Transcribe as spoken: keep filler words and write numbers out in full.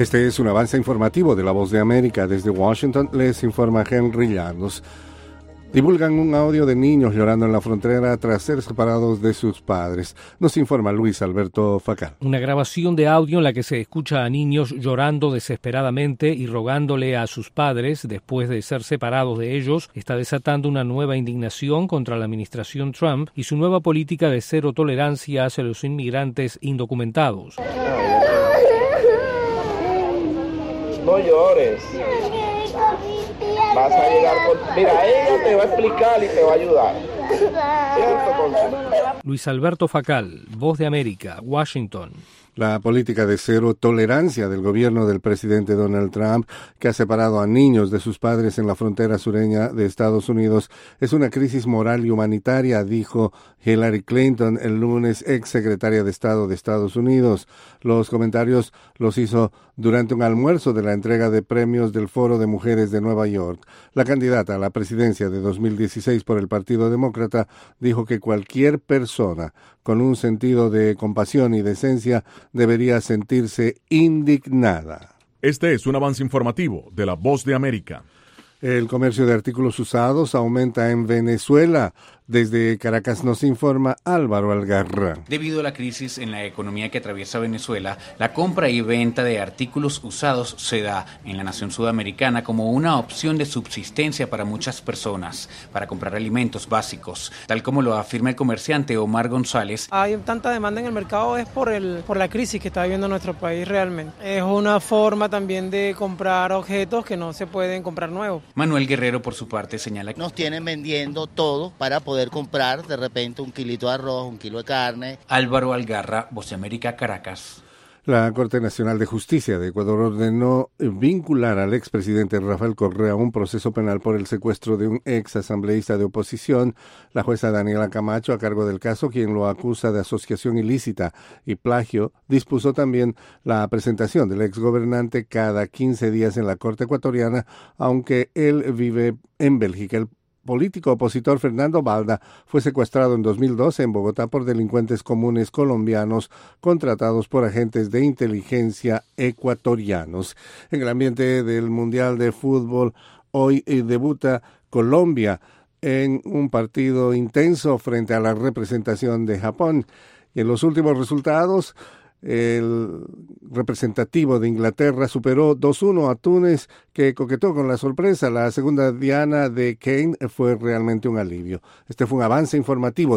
Este es un avance informativo de La Voz de América. Desde Washington les informa Henry Llanos. Divulgan un audio de niños llorando en la frontera tras ser separados de sus padres. Nos informa Luis Alberto Facal. Una grabación de audio en la que se escucha a niños llorando desesperadamente y rogándole a sus padres después de ser separados de ellos está desatando una nueva indignación contra la administración Trump y su nueva política de cero tolerancia hacia los inmigrantes indocumentados. No llores. Vas a llegar con... Mira, ella te va a explicar y te va a ayudar. ¿Cierto, Consuelo? Luis Alberto Facal, Voz de América, Washington. La política de cero tolerancia del gobierno del presidente Donald Trump, que ha separado a niños de sus padres en la frontera sureña de Estados Unidos, es una crisis moral y humanitaria, dijo Hillary Clinton el lunes, ex secretaria de Estado de Estados Unidos. Los comentarios los hizo durante un almuerzo de la entrega de premios del Foro de Mujeres de Nueva York. La candidata a la presidencia de dos mil dieciséis por el Partido Demócrata dijo que cualquier persona con un sentido de compasión y decencia debería sentirse indignada. Este es un avance informativo de La Voz de América. El comercio de artículos usados aumenta en Venezuela. Desde Caracas nos informa Álvaro Algarra. Debido a la crisis en la economía que atraviesa Venezuela, la compra y venta de artículos usados se da en la nación sudamericana como una opción de subsistencia para muchas personas, para comprar alimentos básicos, tal como lo afirma el comerciante Omar González. Hay tanta demanda en el mercado es por el por la crisis que está viviendo nuestro país realmente. Es una forma también de comprar objetos que no se pueden comprar nuevos. Manuel Guerrero, por su parte, señala que nos tienen vendiendo todo para poder comprar de repente un kilito de arroz, un kilo de carne. Álvaro Algarra, Voz de América, Caracas. La Corte Nacional de Justicia de Ecuador ordenó vincular al expresidente Rafael Correa a un proceso penal por el secuestro de un ex asambleísta de oposición. La jueza Daniela Camacho, a cargo del caso, quien lo acusa de asociación ilícita y plagio, dispuso también la presentación del exgobernante cada quince días en la Corte ecuatoriana, aunque él vive en Bélgica. El político opositor Fernando Balda fue secuestrado en dos mil doce en Bogotá por delincuentes comunes colombianos contratados por agentes de inteligencia ecuatorianos. En el ambiente del Mundial de Fútbol, hoy eh, debuta Colombia en un partido intenso frente a la representación de Japón. Y en los últimos resultados, el representativo de Inglaterra superó dos uno a Túnez, que coquetó con la sorpresa. La segunda diana de Kane fue realmente un alivio. Este fue un avance informativo